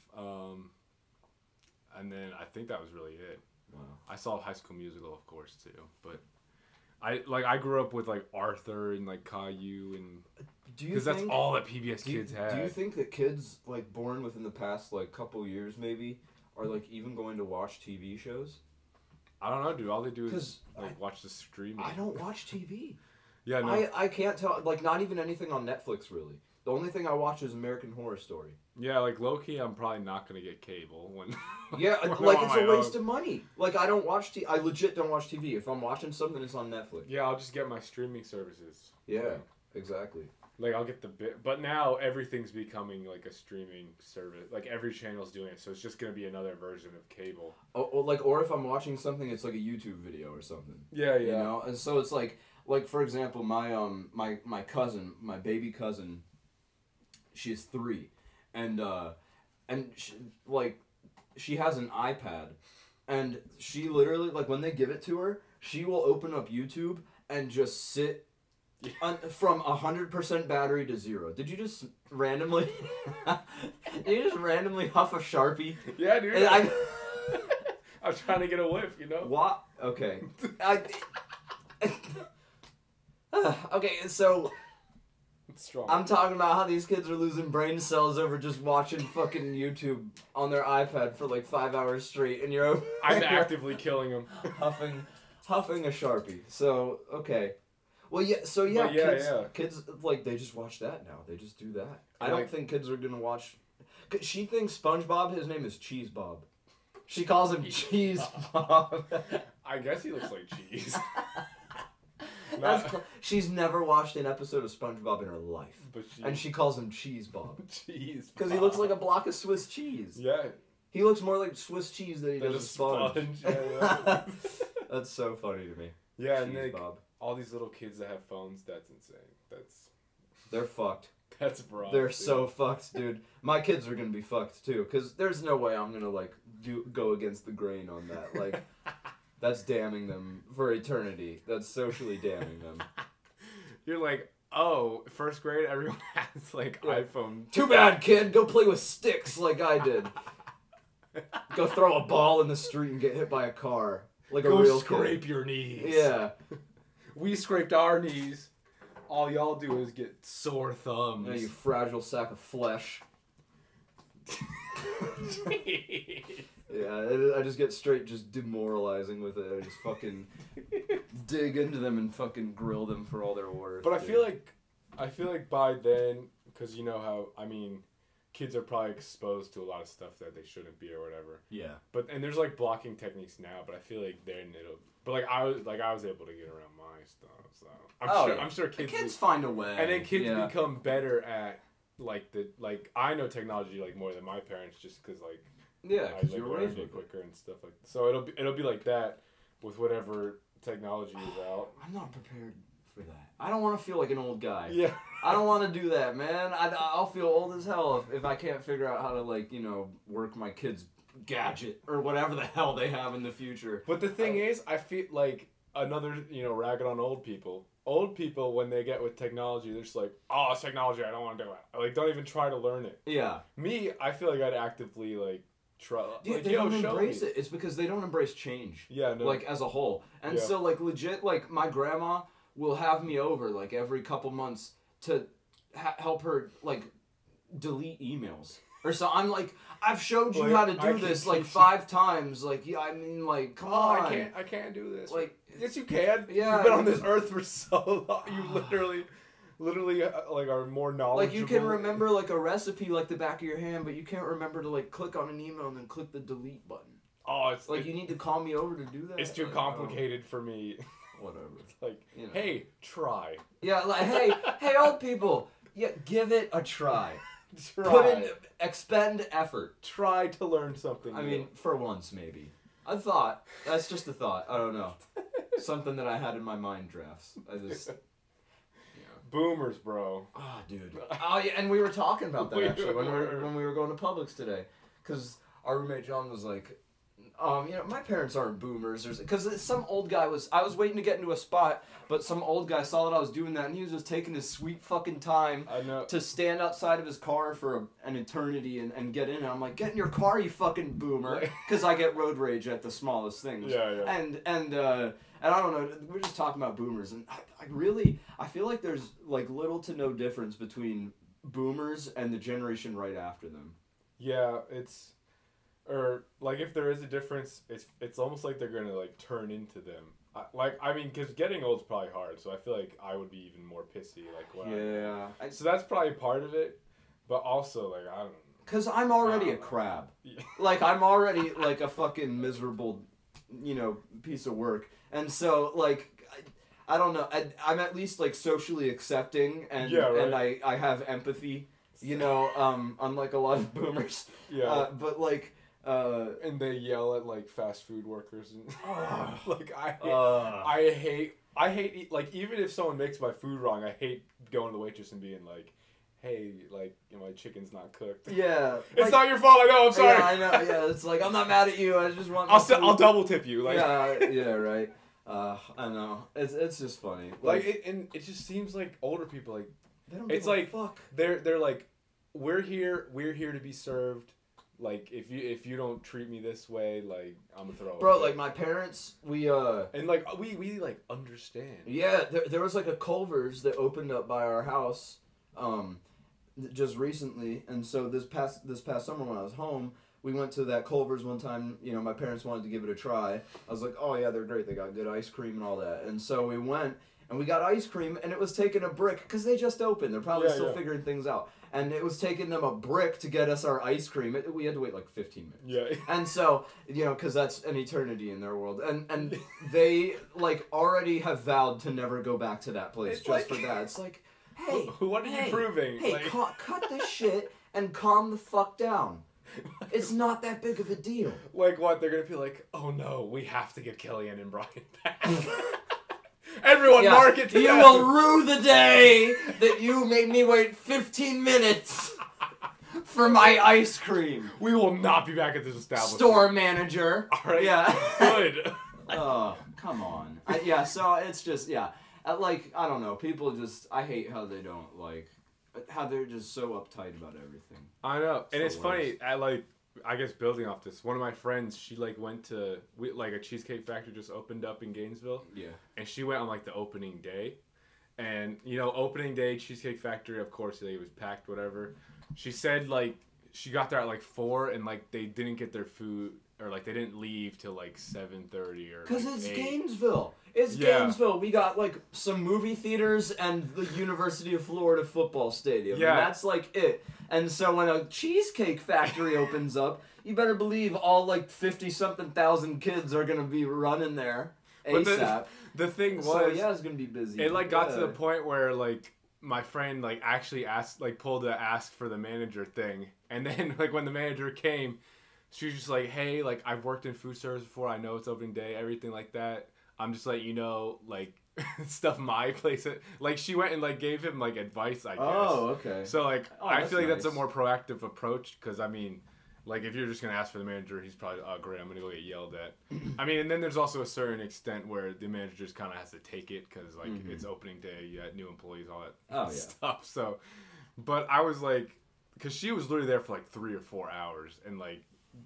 And then I think that was really it. Wow. I saw High School Musical, of course, too. But I grew up with like Arthur and like Caillou and Do you because that's think- all that PBS Do you, Kids had. do you think that kids like born within the past like couple years maybe are like even going to watch TV shows? I don't know, dude. All they do is 'Cause like watch the streaming. I don't watch TV. Yeah, no. I can't tell like not even anything on Netflix really. The only thing I watch is American Horror Story. Yeah, like low key, I'm probably not gonna get cable when. Yeah, when like I'm it's on a my waste own. of money. Like I don't watch I legit don't watch TV. If I'm watching something, it's on Netflix. Yeah, I'll just get my streaming services. Yeah, exactly. Like I'll get the bit, but now everything's becoming like a streaming service. Like every channel's doing it, so it's just gonna be another version of cable. Or if I'm watching something, it's like a YouTube video or something. Yeah, You know, and so it's like for example, my cousin, my baby cousin, she's 3, and she has an iPad, and she literally like when they give it to her, she will open up YouTube and just sit from 100% battery to 0. Did you just randomly? Did you just randomly huff a Sharpie? Yeah, dude. And I I'm trying to get a whiff, you know. what? Okay. Okay, so It's strong. I'm talking about how these kids are losing brain cells over just watching fucking YouTube on their iPad for like 5 hours straight, and you're I'm actively killing them. huffing a Sharpie. So okay, well yeah, so yeah, But yeah, kids, yeah. kids like they just watch that now. They just do that. I don't Like- think kids are gonna watch. 'Cause she thinks SpongeBob. His name is Cheese Bob. She calls him Cheese Bob. I guess he looks like cheese. That's Not- cl- she's never watched an episode of SpongeBob in her life, but she, and she calls him Cheese Bob cheese. because he looks like a block of Swiss cheese. Yeah, He looks more like Swiss cheese than he than does a a sponge. sponge. Yeah. That's so funny to me. Yeah, and Cheese like Bob. all these little kids that have phones, that's insane. They're fucked. That's broad. They're dude. so fucked, dude. My kids are gonna be fucked too, cause there's no way I'm gonna like go against the grain on that. Like, that's damning them for eternity. That's socially damning them. You're like, oh, first grade, everyone has like Yeah. iPhone. Too bad, kid. Go play with sticks like I did. Go throw a ball in the street and get hit by a car like a Go real scrape kid. your knees. Yeah. We scraped our knees. All y'all do is get sore thumbs. You fragile sack of flesh. Yeah, I just get straight just demoralizing with it. I just fucking dig into them and fucking grill them for all they're worth. But I dude. feel like by then, because you know how, I mean, kids are probably exposed to a lot of stuff that they shouldn't be or whatever. Yeah. And there's like blocking techniques now, but I feel like then it'll. But like I was able to get around my stuff, so I'm sure The kids. kids find a way. and then kids yeah. become better at I know technology like more than my parents just because like Yeah, I because like, you're learned raised with it it. quicker and stuff like that. So it'll be like that with whatever technology is out. I'm not prepared for that. I don't want to feel like an old guy. Yeah. I don't want to do that, man. I'll feel old as hell if I can't figure out how to, like, you know, work my kid's gadget or whatever the hell they have in the future. But the thing is, I feel like another, ragging on old people. Old people, when they get with technology, they're just like, oh, it's technology, I don't want to do it. Like, don't even try to learn it. Yeah. Me, I feel like I'd actively, like, try. Yeah, like, they don't show embrace me. it. It's because they don't embrace change. Yeah, no. Like, as a whole. And Yeah. so, like, legit, like, my grandma will have me over, like, every couple months to help her, like, delete emails. Or so I'm like, I've showed you Like, how to I do can this like teach you. 5 times. Like, yeah, I mean, like, come on. I can't do this. Like, yes, you can. Yeah, You've been on this earth for so long. You literally, like, are more knowledgeable. Like, you can remember, like, a recipe like the back of your hand, but you can't remember to, like, click on an email and then click the delete button. Oh, it's Like, you need to call me over to do that. It's too Like, complicated for me. Whatever. Like, You know. hey, try. Yeah, like, hey, old people. Yeah, give it a try. Try. Expend effort. Try to learn something. I new. mean, for once, maybe. A thought. That's just a thought. I don't know. Something that I had in my mind drafts. I just... boomers, bro. Oh, dude. Oh, yeah, and we were talking about that, We actually, were. when we were going to Publix today. Because our roommate John was like, my parents aren't boomers. Because some old guy I was waiting to get into a spot, but some old guy saw that I was doing that, and he was just taking his sweet fucking time I know. to stand outside of his car for an eternity and get in. And I'm like, get in your car, you fucking boomer. Because I get road rage at the smallest things. Yeah. And I don't know, we're just talking about boomers, and I feel like there's like little to no difference between boomers and the generation right after them. Yeah, or like if there is a difference, it's almost like they're gonna like turn into them. Because getting old's probably hard, so I feel like I would be even more pissy. Like, when so that's probably part of it, but also like I don't know. Because I'm already a crab. Yeah. Like, I'm already like a fucking miserable, piece of work, and so like. I don't know. I'm at least like socially accepting, and and I have empathy. Unlike a lot of boomers. Yeah. But like. And they yell at like fast food workers and like I hate like even if someone makes my food wrong, I hate going to the waitress and being like, hey, like my chicken's not cooked. Yeah. It's not your fault. I know. I'm sorry. Yeah, I know. Yeah, it's like I'm not mad at you. I just want. I'll double tip you. Like. Yeah. Right. I know. It's just funny. And it just seems like older people like they don't. It's give a like fuck. They're like, we're here to be served. Like if you don't treat me this way, like I'm gonna throw. Bro, like my parents, we and like we like understand. Yeah, there was like a Culver's that opened up by our house, just recently, and so this past summer when I was home, we went to that Culver's one time. My parents wanted to give it a try. I was like, oh yeah, they're great. They got good ice cream and all that, and so we went. And we got ice cream, and it was taking a brick, because they just opened. They're probably still figuring things out. And it was taking them a brick to get us our ice cream. We had to wait like 15 minutes. Yeah. And so, because that's an eternity in their world. And they, like, already have vowed to never go back to that place for that. It's like, hey. What are you proving? Hey, like... cut this shit and calm the fuck down. It's not that big of a deal. Like what? They're going to be like, oh no, we have to get Kellyanne and Brian back. Everyone mark it to You them. will rue the day that you made me wait 15 minutes for my ice cream. We will not be back at this establishment. Store manager. All right. Yeah. Good. Oh, come on. So it's just, like, I don't know. People just, I hate how they don't, like, how they're just so uptight about everything. I know. And it's the funny, I guess building off this, one of my friends, she like went to a Cheesecake Factory just opened up in Gainesville. Yeah. And she went on like the opening day. And opening day Cheesecake Factory, of course, it was packed, whatever. She said like she got there at like 4 and like they didn't get their food or like they didn't leave till like 7:30 or Because like, it's 8. Gainesville. It's Gainesville. We got like some movie theaters and the University of Florida football stadium. Yeah. And that's like it. And so when a Cheesecake Factory opens up, you better believe all like 50-something thousand kids are gonna be running there ASAP. The thing was, so yeah, it's gonna be busy. It like got to the point where like my friend like actually pulled the ask for the manager thing, and then like when the manager came, she was just like, hey, like I've worked in food service before, I know it's opening day, everything like that. I'm just like, like stuff my place. Like she went and like gave him like advice, I guess. Oh, okay. So like I feel like nice. that's a more proactive approach because I mean, like if you're just gonna ask for the manager, he's probably great, I'm gonna go get yelled at. I mean, and then there's also a certain extent where the manager just kind of has to take it because like it's opening day, you got new employees, all that stuff. So, but I was like, because she was literally there for like 3 or 4 hours and like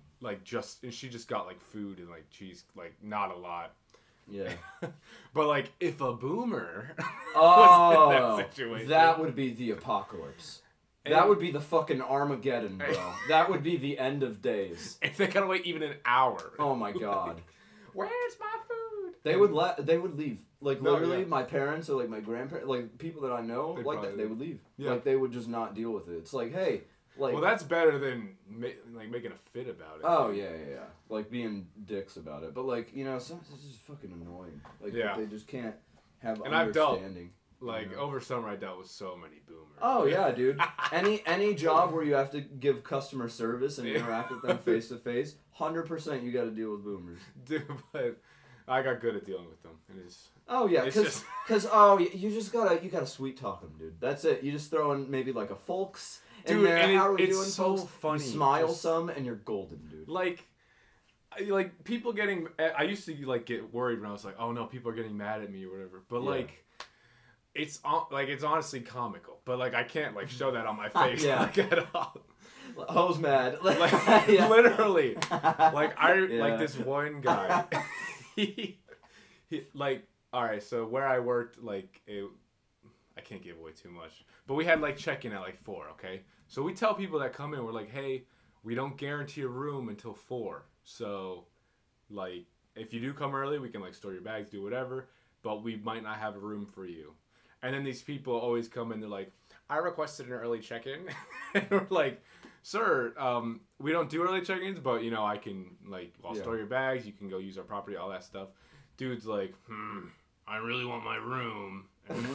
and she just got like food and like cheese, like not a lot. Yeah. But like if a boomer Oh, was in that situation, that would be the apocalypse. That would be the fucking Armageddon, bro. That would be the end of days. If they gotta wait even an hour. Oh my god. Where's my food? They would leave. Like, No, literally, yeah. my parents or, like, my grandparents, like, people that I know, They'd like, probably they would leave. Yeah. Like, they would just not deal with it. It's like, hey, like... Well, that's better than making a fit about it. Oh, yeah. Like, being dicks about it. But, like, you know, sometimes it's just fucking annoying. Like, Yeah. they just can't have And I've dealt, understanding. like, you know? over summer I dealt with so many boomers. Oh, yeah, dude. Any job where you have to give customer service and Yeah. interact with them face to face, 100% you got to deal with boomers. Dude, but I got good at dealing with them. Oh yeah, It's because you just gotta sweet talk them, dude. That's it. You just throw in maybe like a folks in Dude, there. and How are we it's doing, so folks? funny. You smile Just- some, and you're golden, dude. Like people getting... I used to, like, get worried when I was like, oh, no, people are getting mad at me or whatever. But, Yeah. like... It's honestly comical, but like I can't like show that on my face Yeah. like at all. Ho's mad. Like Yeah. literally, like Yeah. like this one guy. he like all right. So where I worked, like I can't give away too much, but we had like check-in at like 4. Okay, so we tell people that come in, we're like, hey, we don't guarantee a room until 4. So like if you do come early, we can like store your bags, do whatever, but we might not have a room for you. And then these people always come in, they're like, I requested an early check-in. And we're like, sir, we don't do early check-ins, but, you know, I can, like, I'll store your bags, you can go use our property, all that stuff. Dude's like, I really want my room. And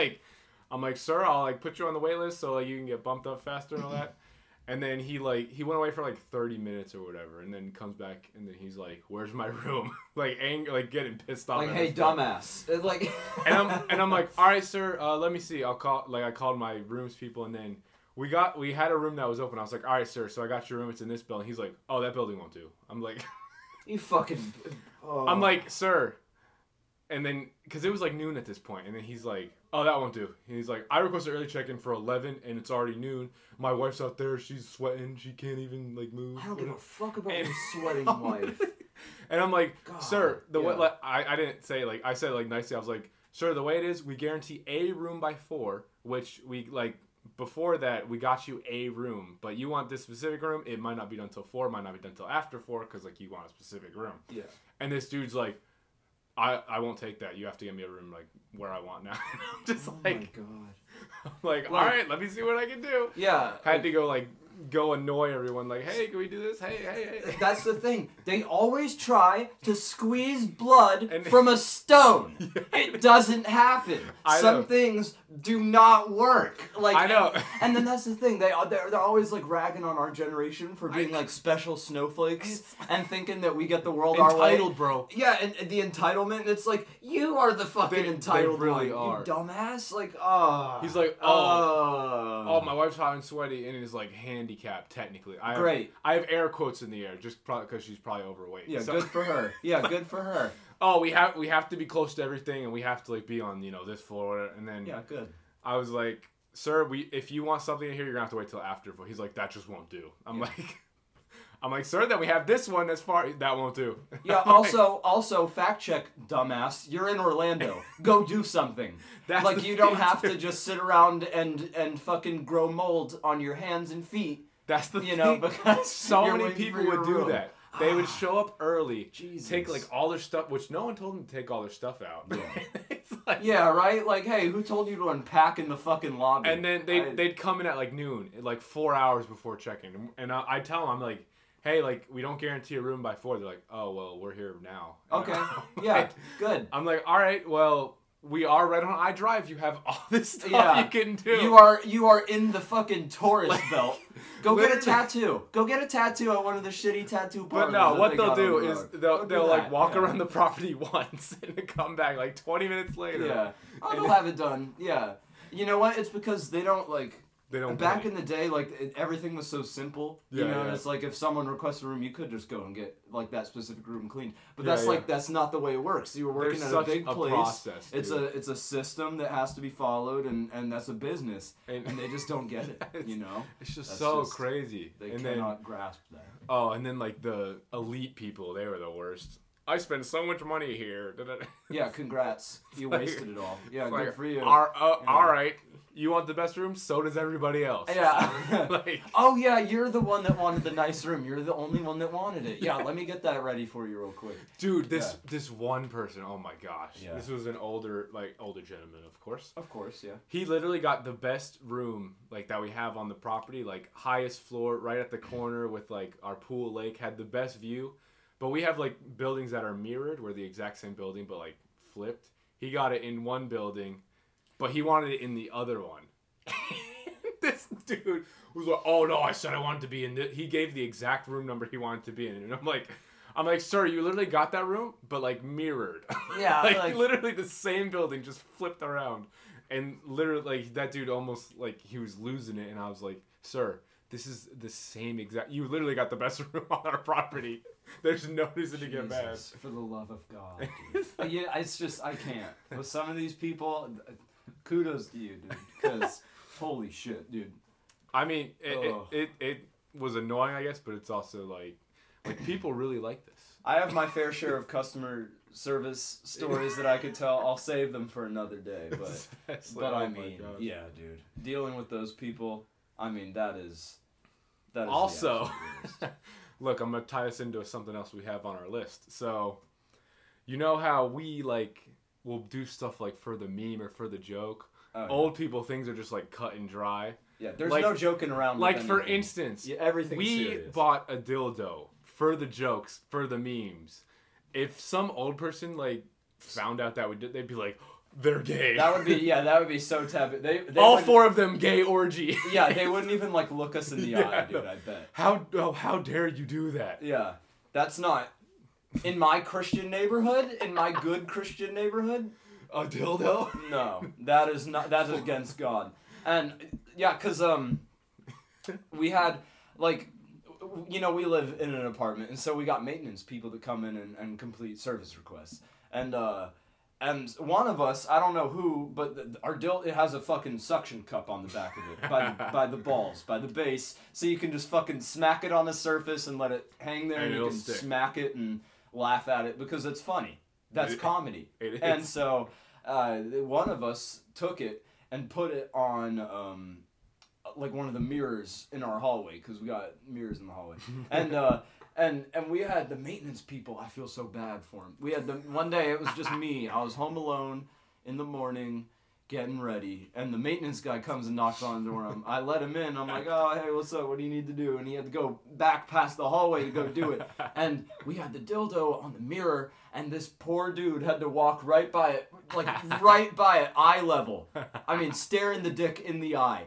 I'm like, sir, I'll, like, put you on the wait list so, like, you can get bumped up faster and all that. And then he went away for, like, 30 minutes or whatever, and then comes back, and then he's like, where's my room? like, getting pissed off. Like, at hey, us. dumbass. It's like. and I'm like, all right, sir, let me see. I called my rooms people, and then we had a room that was open. I was like, all right, sir, so I got your room. It's in this building. He's like, oh, that building won't do. I'm like, You fucking. Oh. I'm like, sir, and then because it was like noon at this point, and then he's like, oh, that won't do. And he's like, I requested early check-in for 11, and it's already noon. My wife's out there. She's sweating. She can't even like move. I don't give a fuck about And- your sweating wife. And I'm like, God, sir, the way, yeah. like, I didn't say, like, I said, like, nicely, I was like, sir, the way it is, we guarantee a room by 4, which we, like, before that, we got you a room, but you want this specific room, it might not be done till 4, might not be done till after 4, because, like, you want a specific room. Yeah. And this dude's like, I won't take that. You have to get me a room, like, where I want now. And I'm just Oh like, my god. I'm like, all Like- right, let me see what I can do. Yeah. Had to go annoy everyone, like, hey, can we do this? Hey. That's the thing. They always try to squeeze blood And- from a stone. It doesn't happen. I Some know. things do not work. Like I know. And then that's the thing. They're always like ragging on our generation for being like special snowflakes and thinking that we get the world our way. Entitled, bro. Yeah, and the entitlement. And it's like you are the fucking They entitled really one, are. you dumbass. Like He's like, oh, my wife's hot and sweaty, and is like handicapped technically. Great. I have air quotes in the air, just probably because she's probably overweight. Yeah, So- good for her. Yeah, good for her. Oh, we have to be close to everything, and we have to like be on this floor, and then Yeah, good. I was like, sir, if you want something in here, you're gonna have to wait till after. He's like, that just won't do. I'm like, sir, then we have this one that's far. That won't do. Yeah. Also, fact check, dumbass. You're in Orlando. Go do something. That's Like the you don't thing, have too. to just sit around and fucking grow mold on your hands and feet. That's the You thing. know, because so you're many waiting people for your would do room. that. They would show up early, Jesus. take like all their stuff, which no one told them to take all their stuff out. Yeah. It's like, Yeah, right. Like, hey, who told you to unpack in the fucking lobby? and then they'd come in at like noon, like 4 hours before check-in, and I tell them, I'm like, hey, like we don't guarantee a room by 4. They're like, oh well, we're here now. And Okay. I'm Yeah. like- Good. I'm like, all right, well, we are right on iDrive. You have all this stuff Yeah. you can do. You are in the fucking tourist belt. Go get a literally. tattoo. Go get a tattoo at one of the shitty tattoo But parlors. no, that what they they'll got on do the is road. they'll Go do like that, walk yeah. around the property once and then come back like 20 minutes later. Yeah. Oh, And they'll have it done. Yeah. You know what? It's because they don't like. they don't. Back pay. in the day, like everything was so simple, you Yeah, know. And yeah. it's like if someone requests a room, you could just go and get like that specific room cleaned. But Yeah, that's yeah. like that's not the way it works. You were working There's at a such big a place. process, It's dude. a system that has to be followed, and that's a business, and they just don't get it. It's- You know, It's just That's so just- crazy. they and cannot grasp that. and then like the elite people, they were the worst. I spend so much money here. Yeah, congrats. You like- wasted it all. Yeah, It's good like, for you. All right, You want the best room? So does everybody else. Yeah. Like, Oh yeah, you're the one that wanted the nice room. You're the only one that wanted it. Yeah, let me get that ready for you real quick. dude, this one person, oh my gosh. Yeah. This was an older gentleman, of course. Of course, yeah. He literally got the best room like that we have on the property, like highest floor, right at the corner with like our pool lake, had the best view. But we have like buildings that are mirrored, where the exact same building but like flipped. He got it in one building, but he wanted it in the other one. This dude was like, "Oh no, I said I wanted to be in this." He gave the exact room number he wanted to be in, and I'm like, "Sir, you literally got that room, but like mirrored." Yeah, like literally the same building just flipped around, and literally like that dude almost like he was losing it, and I was like, "Sir, this is the same exact. You literally got the best room on our property. There's no reason to get mad." Jesus, for the love of God, dude. Yeah, it's just I can't. With some of these people, kudos to you, dude. Because holy shit, dude. I mean, it was annoying, I guess, but it's also like people really like this. I have my fair share of customer service stories that I could tell. I'll save them for another day, but I mean, yeah, dude. Dealing with those people, I mean, that is also. Look, I'm gonna tie this into something else we have on our list. So, you know how we will do stuff like for the meme or for the joke. Oh, yeah. Old people things are just like cut and dry. Yeah, there's no joking around. Like with for anything. instance, yeah, everything's we serious. bought a dildo for the jokes, for the memes. If some old person found out that we did, they'd be like, "They're gay." That would be so taboo. They all four of them gay orgy. Yeah, they wouldn't even look us in the eye, dude. I bet. How dare you do that? Yeah, that's not in my Christian neighborhood. In my good Christian neighborhood, A dildo? no, that is not. That is against God. And yeah, cause we had we live in an apartment, and so we got maintenance people that come in and complete service requests, and one of us, I don't know who, but our dildo, it has a fucking suction cup on the back of it, by the balls, by the base, so you can just fucking smack it on the surface and let it hang there, and you can smack it and laugh at it because it's funny. That's comedy. It is. And so one of us took it and put it on one of the mirrors in our hallway, because we got mirrors in the hallway, and we had the maintenance people. I feel so bad for them. We had one day it was just me. I was home alone in the morning getting ready, and the maintenance guy comes and knocks on the door. I let him in. I'm like, "Oh, hey, what's up? What do you need to do?" And he had to go back past the hallway to go do it. And we had the dildo on the mirror, and this poor dude had to walk right by it, right by it, eye level. I mean, staring the dick in the eye,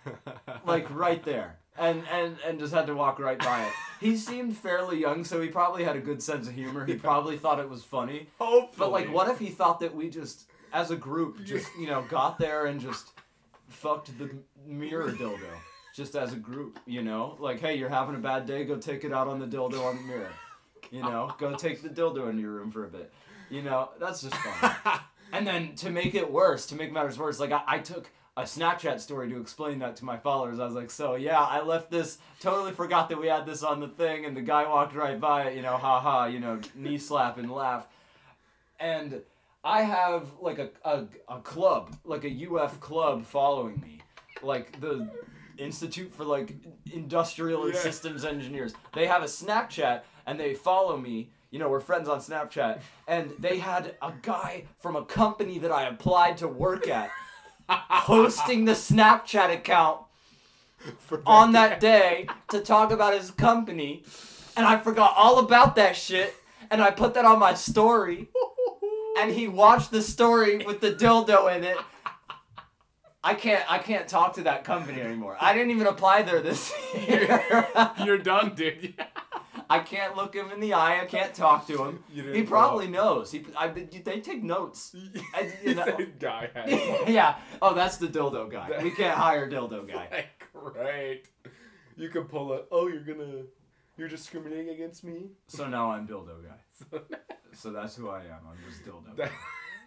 right there. And just had to walk right by it. He seemed fairly young, so he probably had a good sense of humor. He probably thought it was funny. Hopefully. But what if he thought that we just, as a group, just got there and just fucked the mirror dildo, just as a group, hey, you're having a bad day, go take it out on the dildo on the mirror, go take the dildo into your room for a bit, that's just fun. And then to make matters worse, I took a Snapchat story to explain that to my followers. I was like, so yeah, I left this, totally forgot that we had this on the thing, and the guy walked right by it, haha, knee slap and laugh. And I have a club, a UF club following me, the Institute for Industrial and Systems Engineers. They have a Snapchat and they follow me. We're friends on Snapchat, and they had a guy from a company that I applied to work at hosting the Snapchat account on that day to talk about his company, and I forgot all about that shit, and I put that on my story, and he watched the story with the dildo in it. I can't talk to that company anymore. I didn't even apply there this year. You're done, dude. I can't look him in the eye. I can't talk to him. He probably knows. They take notes. Guy. Yeah. Oh, that's the dildo guy. We can't hire dildo guy. Great. You can pull it. You're discriminating against me. So now I'm dildo guy. So that's who I am. I'm just dildo guy.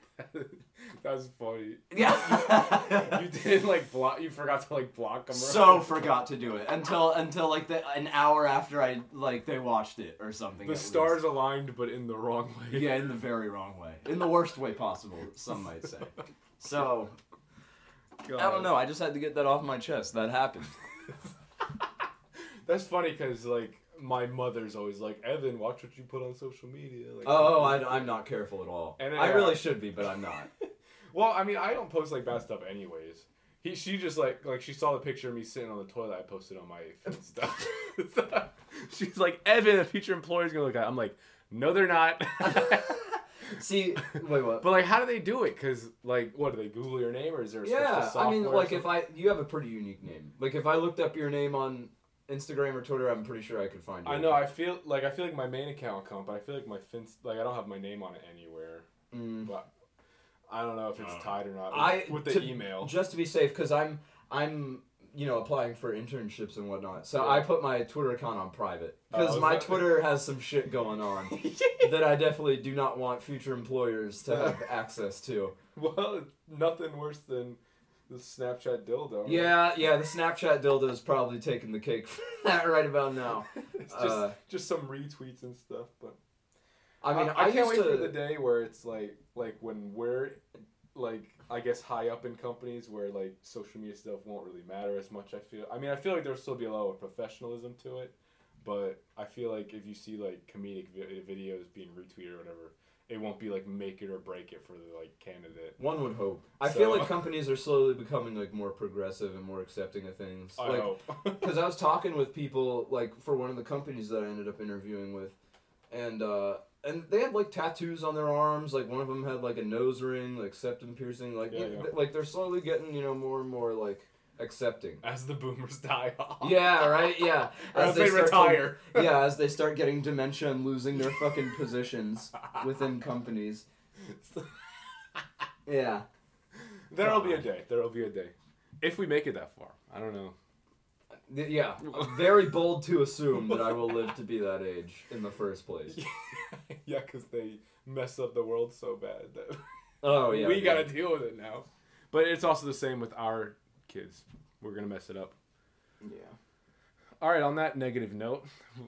That's funny. Yeah. You didn't block. You forgot to block them. So forgot to do it until an hour after I they watched it or something. The stars aligned, but in the wrong way. Yeah, in the very wrong way. In the worst way possible, some might say. So, God. I don't know. I just had to get that off my chest. That happened. That's funny because like my mother's always like, Evan, watch what you put on social media. Like, I'm not careful at all. And, I really should be, but I'm not. Well, I mean, I don't post like bad stuff anyways. She just like she saw the picture of me sitting on the toilet I posted on my stuff. She's like, Evan, a future employer's gonna look at it. I'm like, no, they're not. See, wait, what? But like, how do they do it? Cause like, what do they Google your name or is there a special software? I mean, like you have a pretty unique name. Like if I looked up your name on Instagram or Twitter, I'm pretty sure I could find you. I know. I feel like my main account will come, but I feel like my I don't have my name on it anywhere. But I don't know if it's tied or not with the email. Just to be safe, because I'm applying for internships and whatnot. So I put my Twitter account on private because my Twitter has some shit going on that I definitely do not want future employers to have access to. Well, nothing worse than the Snapchat dildo. Yeah, the Snapchat dildo is probably taking the cake for that right about now. It's just some retweets and stuff, but I mean, I can't wait for the day where it's like when we're like I guess high up in companies where like social media stuff won't really matter as much. I feel like there'll still be a lot of professionalism to it, but I feel like if you see like comedic videos being retweeted or whatever, it won't be like make it or break it for the like candidate. One would hope. I feel like companies are slowly becoming like more progressive and more accepting of things. I hope. Because I was talking with people like for one of the companies that I ended up interviewing with, and they had like tattoos on their arms. Like one of them had like a nose ring, like septum piercing. Like like they're slowly getting more and more like accepting as the boomers die off. Yeah, right. Yeah, as they retire. As they start getting dementia and losing their fucking positions within companies. Yeah. There'll be a day. If we make it that far. I don't know. Yeah. Very bold to assume that I will live to be that age in the first place. Yeah, because they mess up the world so bad that we gotta deal with it now. But it's also the same with our kids. We're gonna mess it up. Yeah. All right. On that negative note,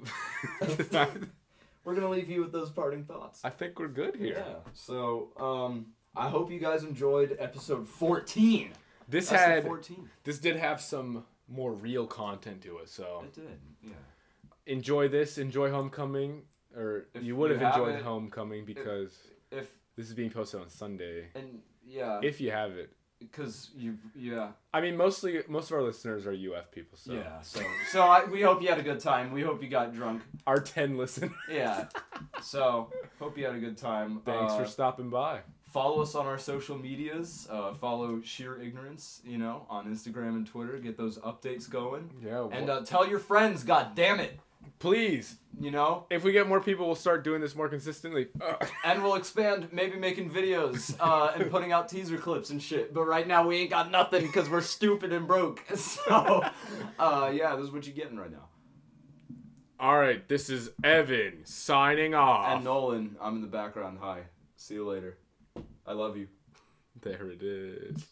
we're gonna leave you with those parting thoughts. I think we're good here. Yeah. So, I hope you guys enjoyed episode 14. This did have some more real content to it. So it did. Yeah. Enjoy this. Enjoy Homecoming, or you would have enjoyed Homecoming because if this is being posted on Sunday. And yeah. If you have it. Because I mean, most of our listeners are UF people, so yeah. So we hope you had a good time. We hope you got drunk. Our 10 listeners. Yeah. So hope you had a good time. Thanks for stopping by. Follow us on our social medias. Follow Sheer Ignorance, on Instagram and Twitter. Get those updates going. Yeah. And tell your friends. God damn it. Please. If we get more people, we'll start doing this more consistently. And we'll expand, maybe making videos and putting out teaser clips and shit. But right now we ain't got nothing because we're stupid and broke. So, this is what you're getting right now. All right, this is Evan signing off. And Nolan, I'm in the background. Hi. See you later. I love you. There it is.